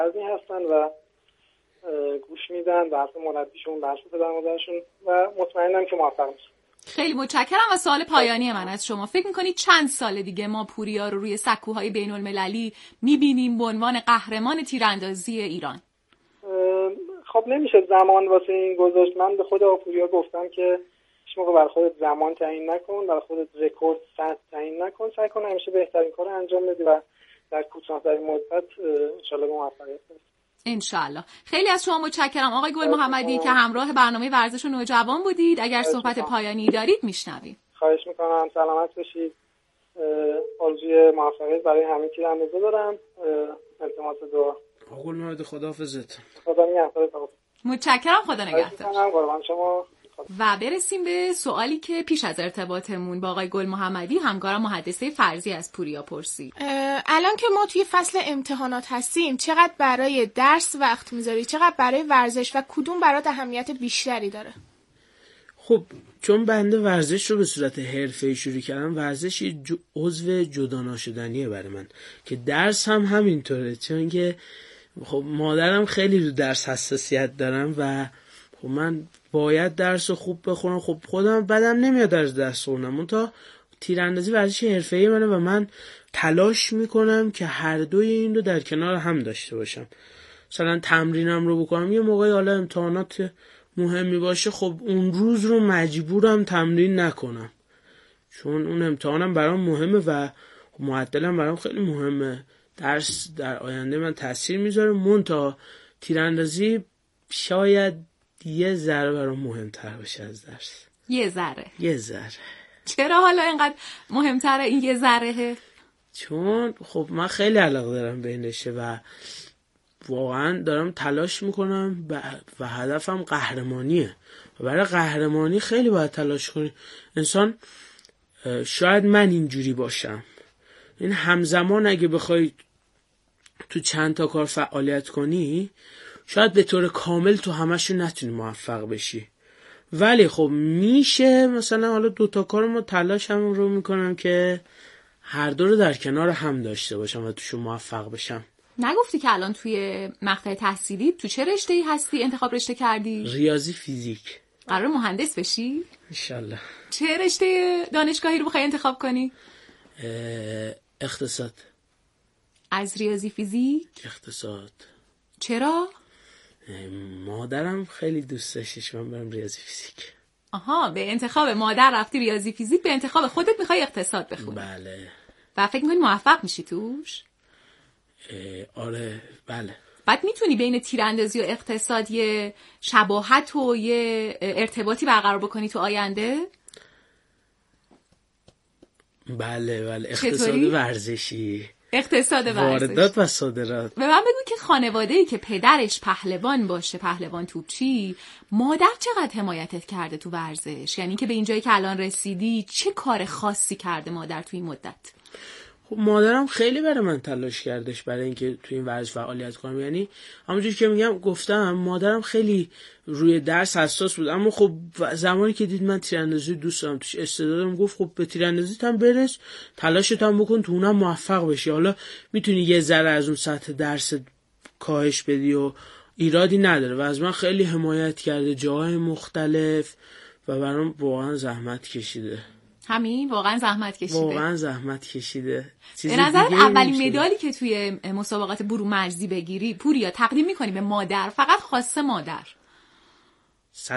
هستن و گوش میدن به حرف مربیشون، به حرف پدرمادرشون و مطمئنم که موفق میشن. خیلی متشکرم. و سوال پایانی من از شما، فکر میکنید چند سال دیگه ما پوریا رو روی سکوهای بین المللی میبینیم به عنوان قهرمان تیراندازی ایران؟ خب نمیشه زمان واسه این گذاشت. من به خود پوریا گفتم که هیچ موقع برای خودت زمان تعیین نکن، برای خودت رکورد ساعت تعیین نکن، سعی کن همیشه بهترین کارو انجام بدی و در کوتاه‌ترین مدت ان شاءالله به موفقیت برسی. انشالله. خیلی از شما متشکرم آقای گل محمدی که همراه برنامه ورزش نوجوان بودید. اگر صحبت پایانی دارید میشنویم. خواهش میکنم. سلامت باشید. آرزوی موفقیت برای همه تیراندازا دارم. التماس دعا. آقای گل محمدی خداحافظت. خدا نگهدارت. متشکرم. خدا نگهدار. قربان شما. و برسیم به سوالی که پیش از ارتباطمون با آقای گل محمدی همکارم محدثه فرضی از پوریا پرسید. الان که ما توی فصل امتحانات هستیم، چقدر برای درس وقت میذاری؟ چقدر برای ورزش و کدوم برات اهمیت بیشتری داره؟ خب چون بنده ورزش رو به صورت حرفه‌ای شروع کردم، ورزش عضو جدا ناشدنیه برای من، که درس هم همینطوره، چون که خب مادرم خیلی رو درس حساسیت دارم و خب من باید درس رو خوب بخونم. خب خودم بدم نمیاد از درس خوندم، اون تا تیراندازی ورزش حرفه‌ای منه و من تلاش میکنم که هر دوی این رو در کنار هم داشته باشم. مثلا تمرینم رو بکنم، یه موقعی حالا امتحانات مهمی باشه، خب اون روز رو مجبورم تمرین نکنم چون اون امتحانم برام مهمه و معدلم برام خیلی مهمه. درس در آینده من تاثیر میذاره، منتها تیراندازی شاید یه ذره برام مهمتر باشه از درس. یه ذره. چرا حالا اینقدر مهمتره این یه ذره؟ چون خب من خیلی علاقه دارم به این رشته و واقعا دارم تلاش میکنم و هدفم قهرمانیه و برای قهرمانی خیلی باید تلاش کنی. انسان شاید من اینجوری باشم، این همزمان اگه بخوای تو چند تا کار فعالیت کنی شاید به طور کامل تو همشون نتونی موفق بشی، ولی خب میشه مثلا حالا 2 تا کار ما تلاش هم رو میکنم که هر دو رو در کنار هم داشته باشم و توشون موفق بشم. نگفتی که الان توی مقطع تحصیلی تو چه رشته‌ای هستی انتخاب رشته کردی؟ ریاضی فیزیک. قرار مهندس بشی؟ انشالله. چه رشته دانشگاهی رو بخوای انتخاب کنی؟ اقتصاد. از ریاضی فیزیک؟ اقتصاد. چرا؟ مادرم خیلی دوست داشتش من برم ریاضی فیزیک. آها، به انتخاب مادر رفتی ریاضی فیزیک، به انتخاب خودت میخوای اقتصاد بخونی. بله. و فکر میکنی موفق میشی توش؟ آره بله. بعد میتونی بین تیراندازی و اقتصاد یه شباهت و یه ارتباطی برقرار بکنی تو آینده؟ بله. اقتصاد ورزشی. اقتصاد ورزشی. واردات و صادرات. به من بگو که خانواده‌ای که پدرش پهلوان باشه، پهلوان توپچی، مادر چقدر حمایتت کرده تو ورزش؟ یعنی که به اینجایی که الان رسیدی چه کار خاصی کرده مادر تو این مدت؟ خب مادرم خیلی برای من تلاش کردش برای اینکه تو این ورزش فعالیت کنم. یعنی همونجوری که گفتم مادرم خیلی روی درس حساس بود، اما خب زمانی که دید من تیراندازی دوست دارم، توش استعدادم، گفت خب به تیراندازیت هم برس، تلاشت هم بکن، تو اونم موفق بشی. حالا میتونی یه ذره از اون سطح درس کاهش بدی و ایرادی نداره و از من خیلی حمایت کرده جاهای مختلف و برام واقعا زحمت کشیده. همین واقعا زحمت کشیده. به نظر اولین مدالی که توی مسابقات برو مرزی بگیری پوریا تقدیم میکنی به مادر، فقط خواسته مادر؟ 100%.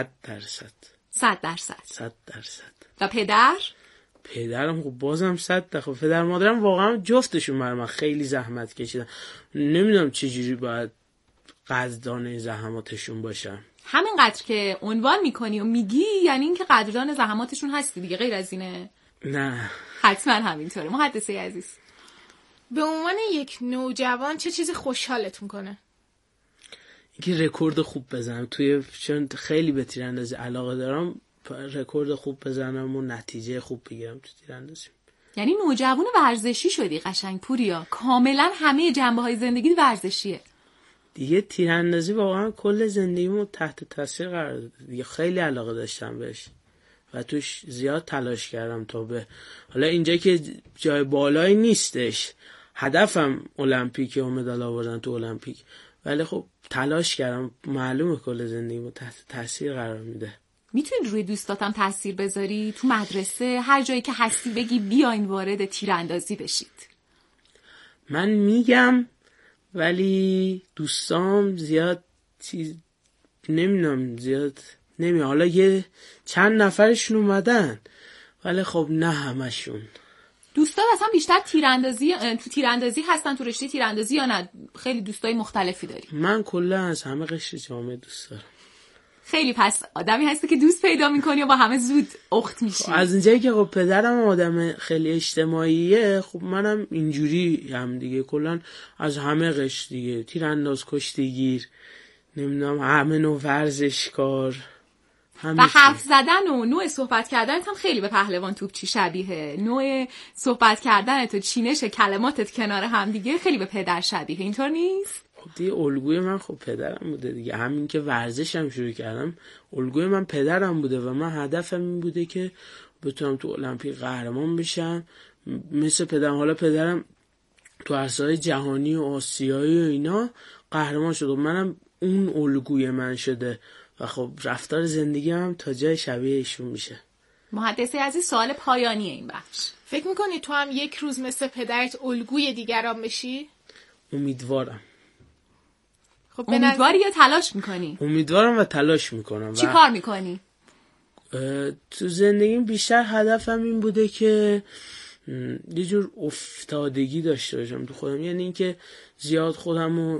و پدرم خب بازم 100%. خب پدر مادرم واقعا جفتشون برای من خیلی زحمت کشیدن. نمیدونم چجوری باید قدردان زحماتشون باشم. همینقدر که عنوان میکنی و میگی یعنی این که قدردان زحماتشون هستی دیگه، غیر از اینه؟ نه حتما همینطوره. محدثه عزیز، به عنوان یک نوجوان چه چیزی خوشحالت میکنه؟ اینکه رکورد خوب بزنم چون خیلی به تیراندازی علاقه دارم، رکورد خوب بزنم و نتیجه خوب بگیرم تو تیراندازی. یعنی نوجوان ورزشی شدی قشنگ پوریا، کاملا همه جنبه‌های زندگی ورزشیه دیگه. تیراندازی واقعا کل زندگیمو تحت تاثیر قرار داد دیگه. خیلی علاقه داشتم بهش و توش زیاد تلاش کردم تا به حالا اینجا که جای بالایی نیستش، هدفم المپیک و مدال آوردن تو المپیک، ولی خب تلاش کردم. معلومه کل زندگیمو تحت تاثیر قرار میده. میتونی روی دوستاتم تاثیر بذاری؟ تو مدرسه هر جایی که هستی بگی بیاین وارد تیراندازی بشید. من میگم ولی دوستام زیاد زیاد نمیاد. حالا یه چند نفرشون اومدن ولی خب نه همشون. دوستات اصلا بیشتر تو تیراندازی هستن، تو رشته تیراندازی، یا نه خیلی دوستای مختلفی داری؟ من کلا از همه قشر جامعه دوست دارم. خیلی پس آدمی هستی که دوست پیدا میکنی و با همه زود اخت میشی. از اینجایی که خب پدرم آدم خیلی اجتماعیه، خب منم اینجوری هم دیگه. کلا از همه قشر دیگه، تیرانداز، کشتیگیر، نمیدونم همه نوع ورزشکار، و حرف زدن و نوع صحبت کردنت هم خیلی به پهلوان توپچی شبیه. نوع صحبت کردنت و چینش کلماتت کنار هم دیگه خیلی به پدر شبیه. اینطور نیست؟ خب دیگه الگوی من خب پدرم بوده دیگه. همین که ورزشم شروع کردم الگوی من پدرم بوده و من هدفم این بوده که بتونم تو المپیک قهرمان بشم مثل پدرم. حالا پدرم تو عرصه‌های جهانی و آسیایی و اینا قهرمان شد و منم اون الگوی من شده و خب رفتار زندگی هم تا جای شبیه ایشون میشه. مهندسی عزیز، سوال پایانی این بخش. فکر میکنی تو هم یک روز مثل پدرت الگوی دیگران بشی؟ امیدوارم. خب امیدواری یا تلاش میکنی؟ امیدوارم و تلاش میکنم. چی کار میکنی؟ تو زندگیم بیشتر هدفم این بوده که یه جور افتادگی داشته باشم تو خودم، یعنی اینکه زیاد خودمو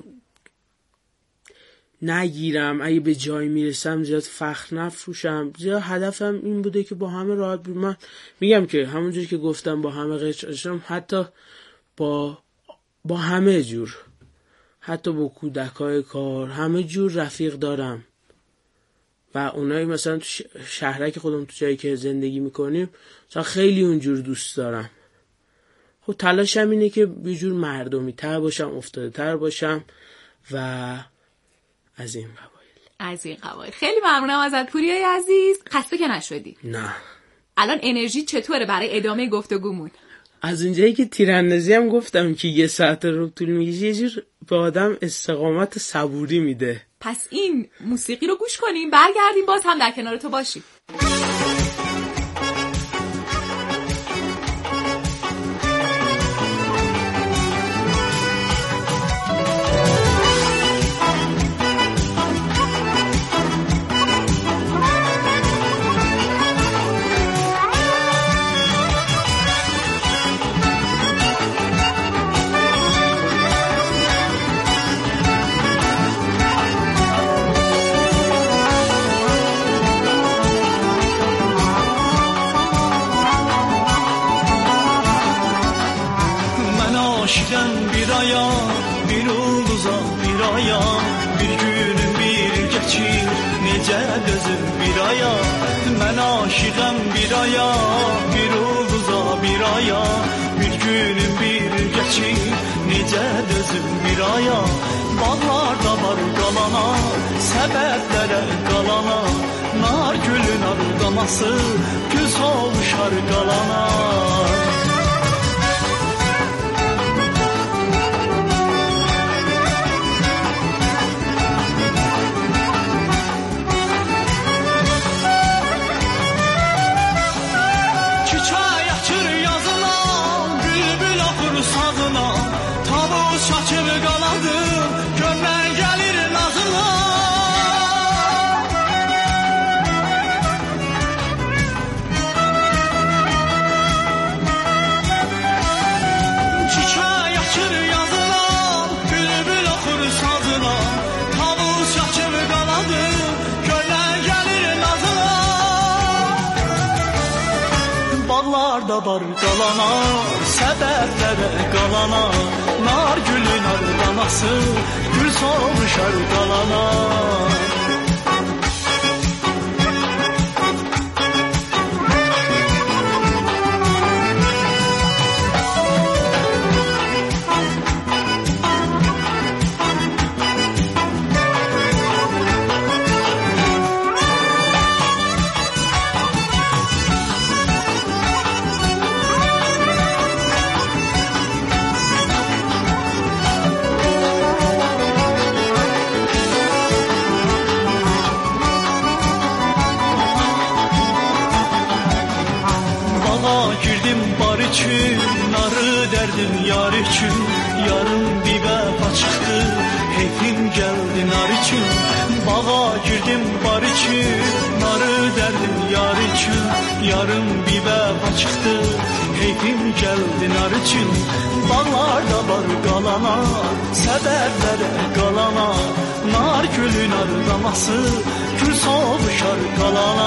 نگیرم، اگه به جایی میرسم زیاد فخر نفروشم. زیاد هدفم این بوده که با همه راحت بودم. من میگم که همونجور که گفتم با همه قشرم، حتی با همه جور، حتی با کودکای کار، همه جور رفیق دارم و اونایی مثلا تو شهرک خودم تو جایی که زندگی میکنیم مثلا خیلی اونجور دوست دارم. خب تلاشم اینه که یه جور مردمی تر باشم، افتاده تر باشم و از این قبایل. خیلی ممنونم ازت پوریای عزیز. خسته که نشدی؟ نه. الان انرژی چطوره برای ادامه گفتگومون؟ از اونجایی که تیراندازی هم گفتم که 1 ساعت رو طول میکشه، یه جور به آدم استقامت صبوری میده. پس این موسیقی رو گوش کنیم، برگردیم باز هم در کنار تو باشیم. Mən aşığam bir aya, bir ulduza bir aya, bir günüm bir geçir, necə dözüm bir aya. Bağlarda var qalana, səbətlərə qalana, nar gülün ardaması, göz oluşar qalana. Var qalana, səbətlərə qalana, nar gülün ardaması, gül solmuşar qalana. üçün, narı dərdim yar üçün. Yarın bir vəfa çıxdı, heyfim gəldi nar üçün. Bağa girdim bar üçün, narı dərdim yar üçün. Yarın bir vəfa çıxdı, heyfim gəldi nar üçün. Bağlarda var qalana, səbərlərə qalana. Nar gülün ardaması, gül sovuşar qalana.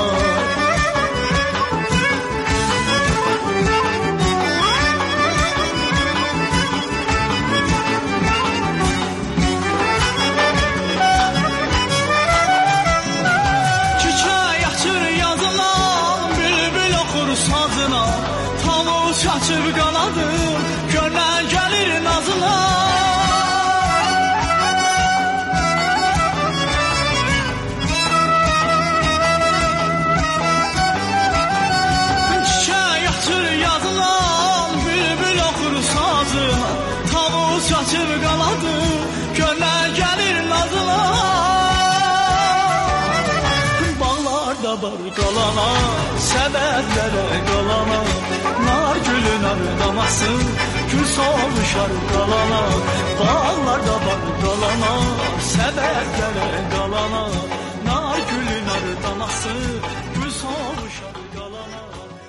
Çaçıb qanadım, gönlən gəlir nazına. Çiçək açır yazına, bülbül oxur sazına. Tavus çaçıb qanadım, gönlən gəlir nazına. Bağlarda var qalana, səbərlərə qalana. Nar gülün ardaması, gül soluşar qalana. Bağlarda var qalana, səbərlərə qalana. Nar gülün ardaması, gül soluşar qalana.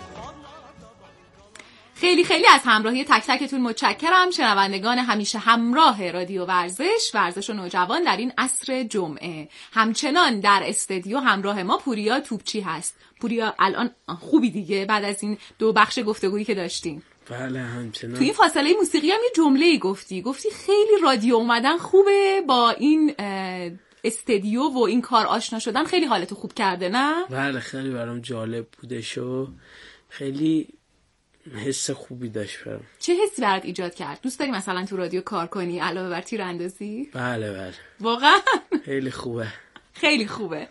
خیلی خیلی از همراهی تک تکتون متشکرم. شنوندگان همیشه همراه رادیو ورزش و نوجوان در این عصر جمعه. همچنان در استودیو همراه ما پوریا توپچی هست. پوریا الان خوبی دیگه بعد از این 2 بخش گفتگویی که داشتیم؟ بله همچنان. توی این فاصله موسیقی هم یه جمله‌ای گفتی خیلی رادیو اومدن خوبه، با این استودیو و این کار آشنا شدن خیلی حالتو خوب کرده نه؟ بله خیلی برام جالب بودش و خیلی حس خوبی داشت برام. چه حسی برات ایجاد کرد؟ دوست داری مثلا تو رادیو کار کنی علاوه بر تیراندازی؟ بله واقعا خیلی خوبه. خیلی خوبه.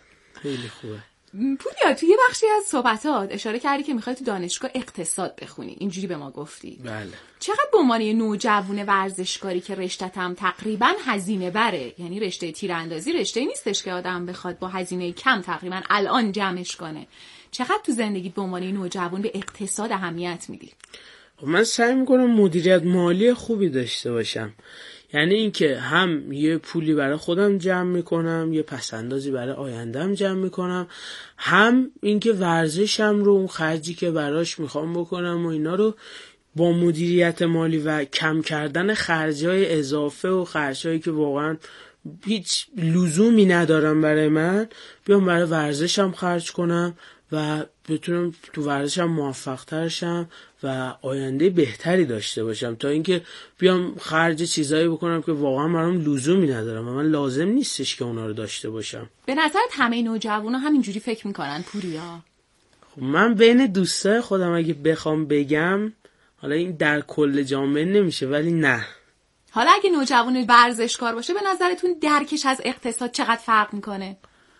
پوریا توی یه بخشی از صحبتات اشاره کردی که میخوای تو دانشگاه اقتصاد بخونی، اینجوری به ما گفتی. بله. چقدر به عنوان یه نوجوان ورزشکاری که رشتت هم تقریبا هزینه بره، یعنی رشته تیراندازی رشته نیستش که آدم بخواد با هزینه کم تقریبا الان جمعش کنه، چقدر تو زندگی به عنوان نوجوان به اقتصاد اهمیت میدی؟ من سعی میکنم مدیریت مالی خوبی داشته باشم، یعنی اینکه هم یه پولی برای خودم جمع میکنم، یه پسندازی برای آیندهم جمع میکنم، هم اینکه ورزشم رو اون خرجی که براش میخوام بکنم و اینا رو با مدیریت مالی و کم کردن خرجای اضافه و خرجایی که واقعا هیچ لزومی ندارم برای من، بیام برای ورزشم خرج کنم و بتونم تو ورزشم موفق تر شم و آینده بهتری داشته باشم، تا اینکه بیام خرج چیزایی بکنم که واقعا برام لزومی ندارم و من لازم نیستش که اونا رو داشته باشم. به نظرت همه نوجوانا همینجوری فکر میکنن پوریا؟ خب من بین دوستای خودم اگه بخوام بگم، حالا این در کل جامعه نمیشه ولی نه. حالا اگه نوجوان ورزشکار باشه به نظرتون درکش از اقتصاد چقدر فرق میکنه؟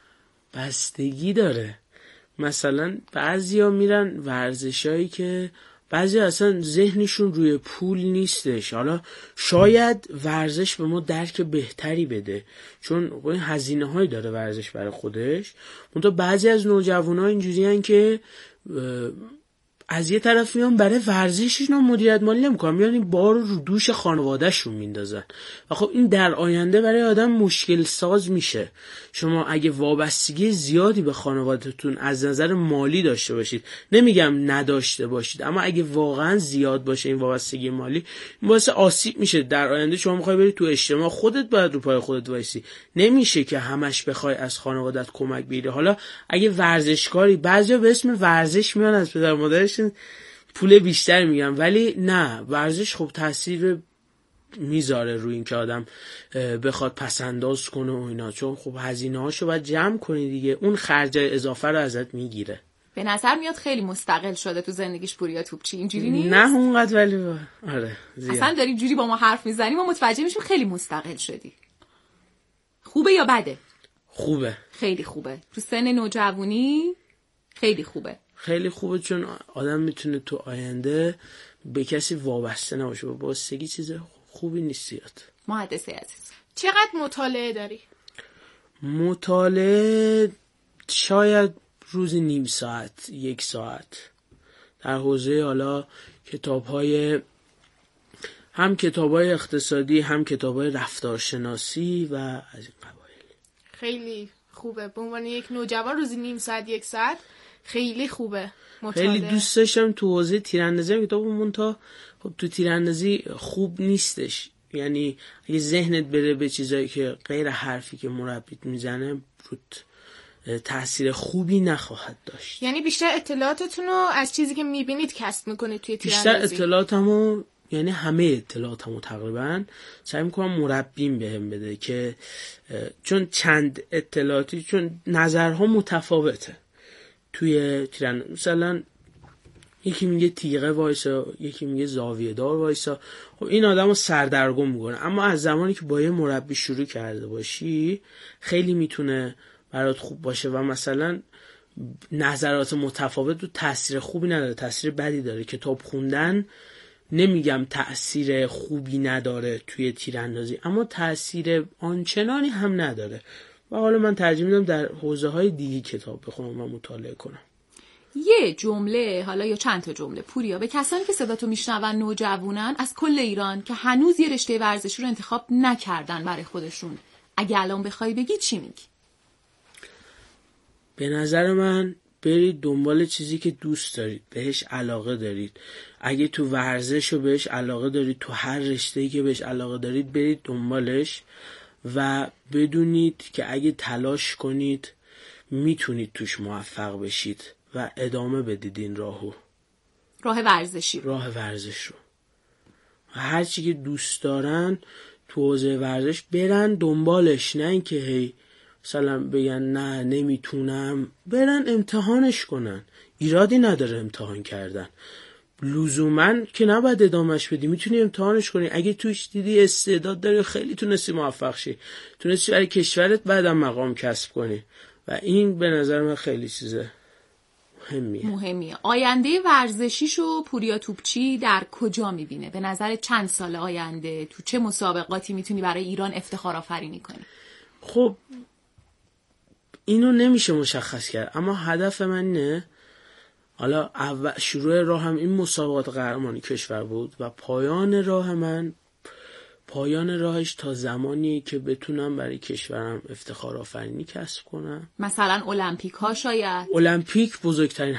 بستگی داره. مثلا بعضیا میرن ورزشایی که بعضی اصلا ذهنشون روی پول نیستش، حالا شاید ورزش به ما درک بهتری بده چون هزینه هایی داره ورزش برای خودش، منتها بعضی از نوجوان‌ها اینجوری هن که از یه طرف میان برای ورزششون مدیریت مالی نمیکنن، میان این بار رو دوش خانوادهشون میندازن و خب این در آینده برای آدم مشکل ساز میشه. شما اگه وابستگی زیادی به خانوادهتون از نظر مالی داشته باشید، نمیگم نداشته باشید، اما اگه واقعا زیاد باشه این وابستگی مالی، این باعث آسیب میشه. در آینده شما میخوای بری تو اجتماع، خودت باید رو پای خودت وایسی، نمیشه که همش بخوای از خانواده‌ات کمک بگیری. حالا اگه ورزشکاری، بعضیا به اسم ورزش میان از پدر مادرش پول بیشتر میگم، ولی نه، ورزش خب تاثیر میذاره روی این که آدم بخواد پسنداز کنه و اینا، چون خب هزینه هاشو باید جمع کنی دیگه، اون خرجای اضافه رو ازت میگیره. به نظر میاد خیلی مستقل شده تو زندگیش پوریا توپچی، اینجوری نیست؟ نه اونقدر، ولی آره زیاد. اصلا داری جوری با ما حرف میزنی ما متوجه میشیم خیلی مستقل شدی. خوبه یا بده؟ خوبه، خیلی خوبه. تو سن نوجوانی خیلی خوبه. خیلی خوبه چون آدم میتونه تو آینده به کسی وابسته نباشه. وابستگی چیز خوبی نیست زیاد. مهندسی عزیز چقدر مطالعه داری؟ مطالعه شاید روزی نیم ساعت، 1 ساعت، در حوزه حالا کتاب‌های هم کتاب‌های اقتصادی، هم کتاب‌های رفتارشناسی و از این قبایل. خیلی خوبه. به عنوان یک نوجوان روزی نیم ساعت 1 ساعت خیلی خوبه. مطالعه. خیلی دوست داشتم تو حوزه تیراندازی کتابمون، تا خب تو تیراندازی خوب نیستش، یعنی اگه ذهنت بره به چیزایی که غیر حرفی که مربیت میزنه روت تأثیر خوبی نخواهد داشت. یعنی بیشتر اطلاعاتتون رو از چیزی که میبینید کسب میکنید توی تیراندازی؟ بیشتر اطلاعاتمو، یعنی همه اطلاعاتمو تقریبا سعی میکنم مربیم بهم بده، که چون چند اطلاعاتی، چون نظرها متفاوته توی تیراندازی. مثلا یکی میگه تیغه وایسا، یکی میگه زاویه دار وایسا. خب این آدمو سردرگم میکنه، اما از زمانی که با یه مربی شروع کرده باشی خیلی میتونه برات خوب باشه و مثلا نظرات متفاوت رو تأثیر خوبی نداره، تأثیر بدی داره. کتاب خوندن نمیگم تأثیر خوبی نداره توی تیراندازی، اما تأثیر آنچنانی هم نداره و حالا من ترجیح میدم در حوزه های دیگه کتاب بخونم و مطالعه کنم. یه جمله، حالا یا چند تا جمله پوریا، به کسانی که صداتو میشنون نوجوانن از کل ایران که هنوز یه رشته ورزشی رو انتخاب نکردن برای خودشون، اگه الان بخوای بگی چی میگی؟ به نظر من برید دنبال چیزی که دوست دارید، بهش علاقه دارید. اگه تو ورزش رو بهش علاقه دارید، تو هر رشته‌ای که بهش علاقه دارید برید دنبالش و بدونید که اگه تلاش کنید میتونید توش موفق بشید و ادامه بدید این راهو. راه ورزشی رو و هر چی که دوست دارن تو حوزه ورزش برن دنبالش، نه اینکه هی مثلا بگن نه نمیتونم، برن امتحانش کنن. ایرادی نداره امتحان کردن، لزومن که نباید ادامهش بدی، میتونی امتحانش کنی. اگه توش دیدی استعداد داری، خیلی تونستی موفق شی، تونستی برای کشورت بعدم مقام کسب کنی و این به نظر من خیلی چیزه مهمیه. آینده ورزشیشو پوریا توپچی در کجا میبینه؟ به نظر چند سال آینده تو چه مسابقاتی میتونی برای ایران افتخار آفرینی کنی؟ خب اینو نمیشه مشخص کرد، اما هدف من اینه، حالا شروع راهم این مسابقات قهرمانی کشور بود و پایان راهش تا زمانی که بتونم برای کشورم افتخار آفرینی کسب کنم. مثلا المپیک ها شاید؟ المپیک بزرگترین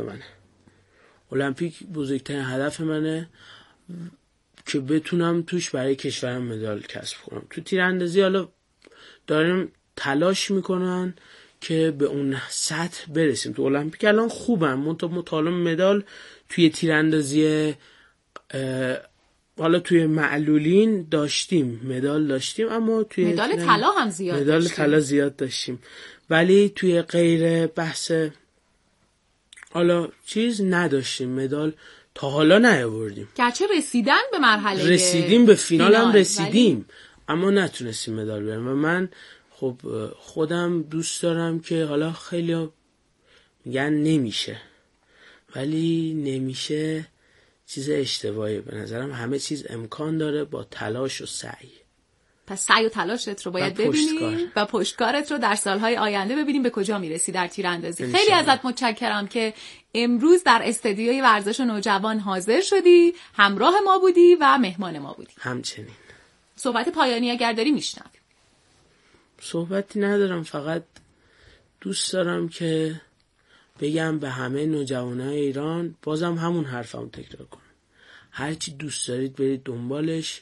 هدف منه که بتونم توش برای کشورم مدال کسب کنم. تو تیراندازی حالا داریم تلاش میکنن که به اون سطح برسیم. تو المپیک الان خوبم، مطالعه مدال توی تیراندازی حالا توی معلولین مدال داشتیم، اما توی مدال طلا هم زیاد داشتیم، ولی توی غیر بحث حالا چیز نداشتیم، مدال تا حالا نیاوردیم. گرچه رسیدن به مرحله رسیدیم به فینال هم رسیدیم، اما نتونستیم مدال بیاریم و من خب خودم دوست دارم که حالا خیلی میگن نمیشه، ولی نمیشه چیز اشتباهی. به نظرم همه چیز امکان داره با تلاش و سعی. پس سعی و تلاشت رو باید ببینیم و پشتکارت رو در سالهای آینده ببینیم به کجا میرسی در تیراندازی. خیلی ازت متشکرم که امروز در استدیوی ورزش نوجوان حاضر شدی، همراه ما بودی و مهمان ما بودی. همچنین. صحبت پایانی اگر داری میشنویم. صحبتی ندارم، فقط دوست دارم که بگم به همه نوجوانای ایران، بازم همون حرفمو تکرار کنم، هرچی دوست دارید برید دنبالش،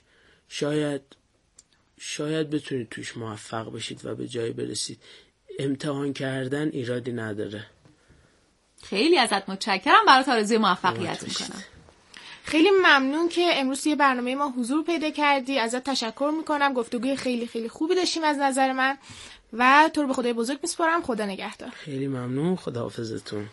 شاید بتونید توش موفق بشید و به جایی برسید. امتحان کردن ایرادی نداره. خیلی ازت متشکرم، برات آرزوی موفقیت میکنم. خیلی ممنون که امروز توی برنامه ما حضور پیدا کردی، ازت تشکر میکنم. گفتگوی خیلی خیلی خوبی داشتیم از نظر من و تو رو به خدای بزرگ میسپارم. خدا نگهدار. خیلی ممنون، خداحافظتون.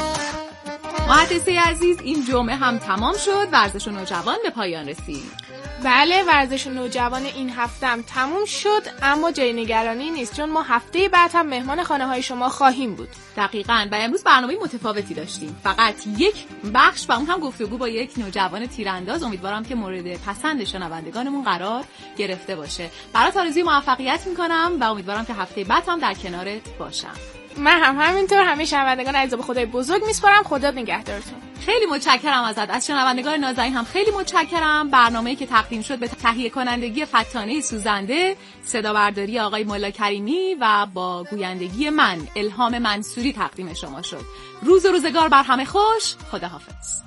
مهندسی عزیز، این جمعه هم تمام شد. ورزش نوجوان به پایان رسید. بله، ورزش نوجوان این هفتم تموم شد، اما جای نگرانی نیست چون ما هفته بعد هم مهمان خانه‌های شما خواهیم بود. دقیقاً. و امروز برنامه متفاوتی داشتیم، فقط یک بخش و اون هم گفتگو با یک نوجوان تیرانداز. امیدوارم که مورد پسند شنوندگانمون قرار گرفته باشه. برات آرزوی موفقیت میکنم و امیدوارم که هفته بعد هم در کنارت باشم. من هم همینطور. همه شنوندگان عزیز به خدای بزرگ میسپارم. خدا نگهدارتون. خیلی متشکرم ازت. از شنوندگان نازنین هم خیلی متشکرم. برنامه‌ای که تقدیم شد به تهیه کنندگی فتانه سوزنده، صدا برداری آقای مولا کریمی و با گویندگی من الهام منصوری تقدیم شما شد. روز و روزگار بر همه خوش. خداحافظ.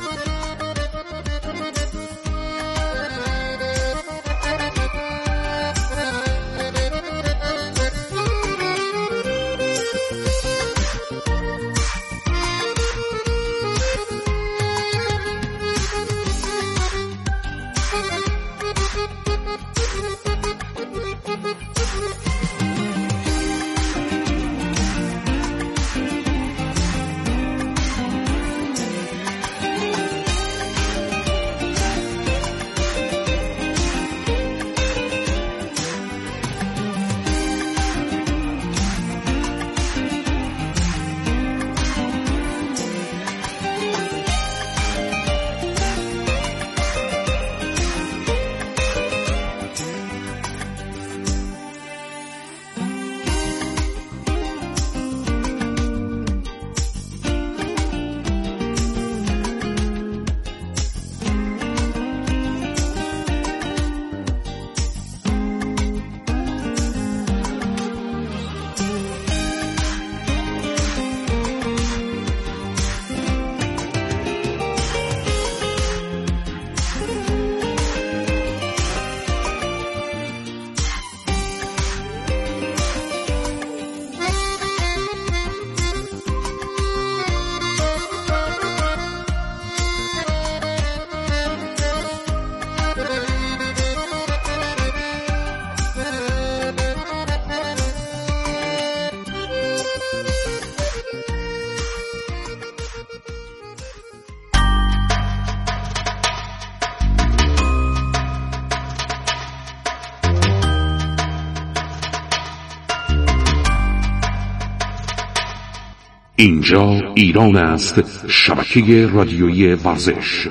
اینجا ایران است، شبکه رادیویی ورزش.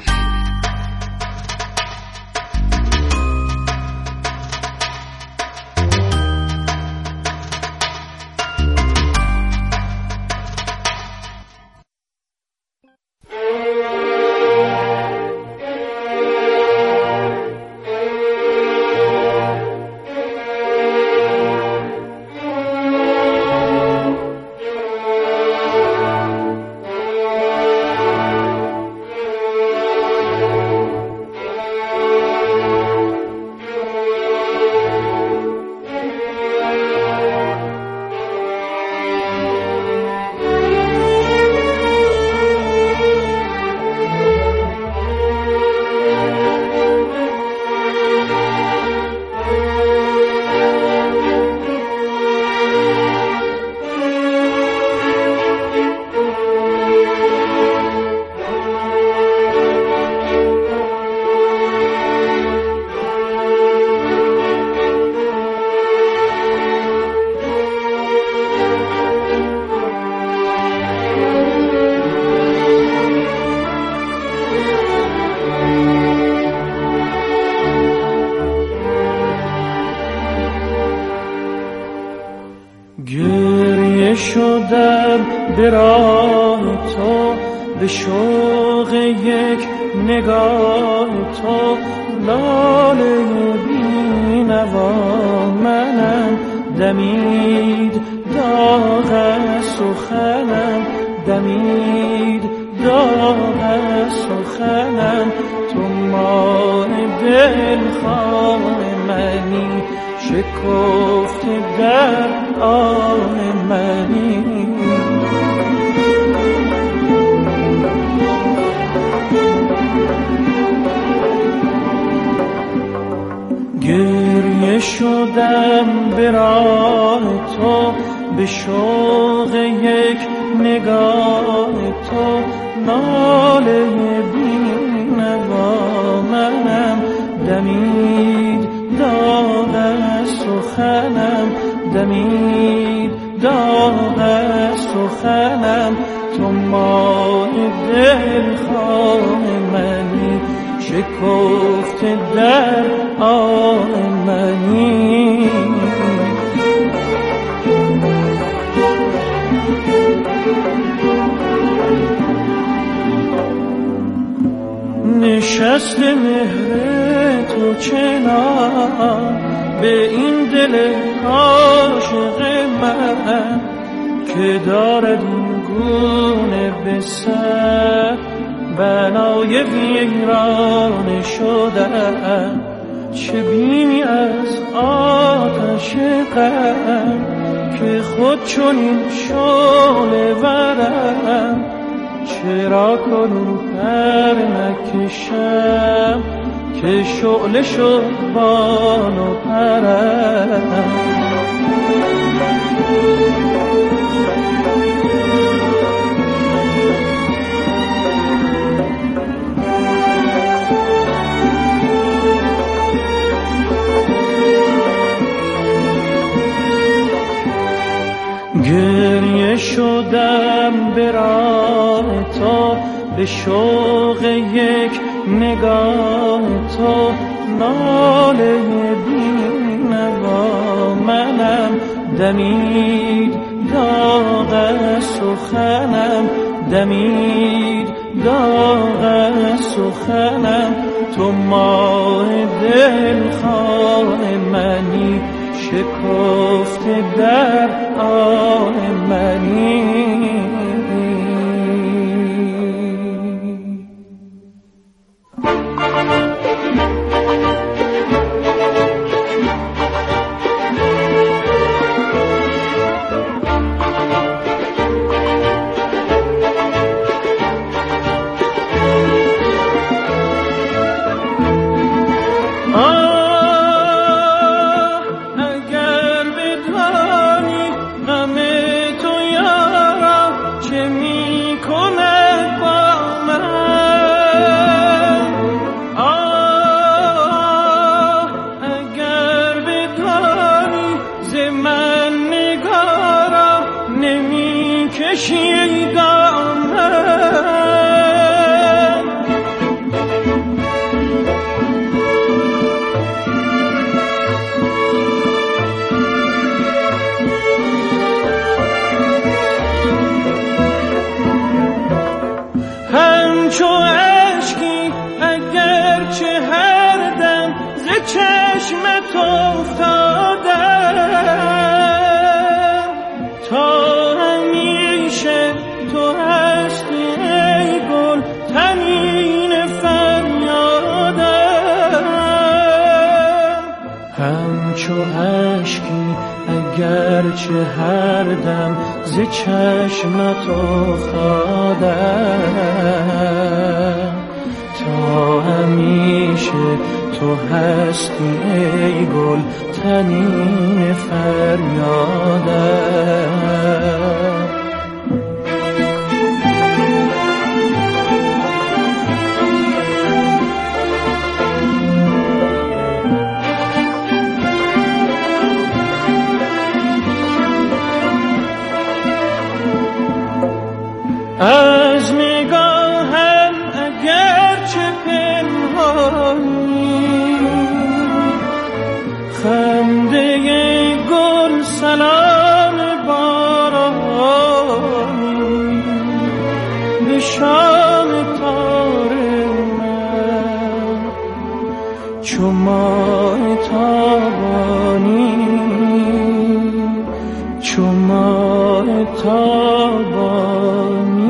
گریه شدم به راه تو، به شوق یک نگاه تو، لاله بی‌نوا منم، دمید داغ سخنم، دمید داغ سخنم، تو ماه دلخواه منی، شکفته در آن منی. گریه شدم به راه تو، به شوق یک نگاه تو، ناله بی‌نوا منم، دمی سخنم دمید داغ از سخنم تو ماه دلخواه منی شکفته در آه منی نشست مهر تو چنان به این دل عاشق من که دارد این گونه به سر بنای ویرانه شدن چه بیمی از آتش غم که خود چنین شعله ورم چرا کنون پر نکشم که شعله شد بال و پرم گریه شدم به راه تو به شوق یک نگاه تو ناله بی‌نوا منم دمید داغ از سخنم دمید داغ از سخنم تو ماه دلخواه منی شکفته در آه منی همچو اشکی اگر چه هر دم ز چشمت افتادم تا همیشه تو هستی ای گل تنین فریادم همچو اشکی اگر چه هر دم ز چشمت افتادم تا همیشه تو هستی ای گل تنین فریادم از نگاهم اگر چه پنهانی خنده گل سلام بارانی به شام تار من چو ماه تابانی چو ماه تابانی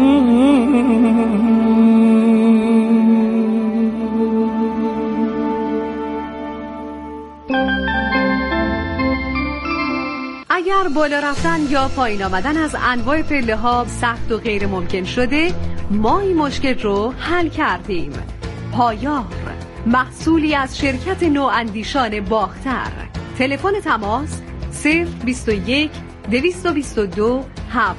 اگر بالا رفتن یا پایین آمدن از انواع پله‌ها سخت و غیر ممکن شده، ما این مشکل رو حل کردیم. پایار، محصولی از شرکت نواندیشان باختر. تلفن تماس 021 222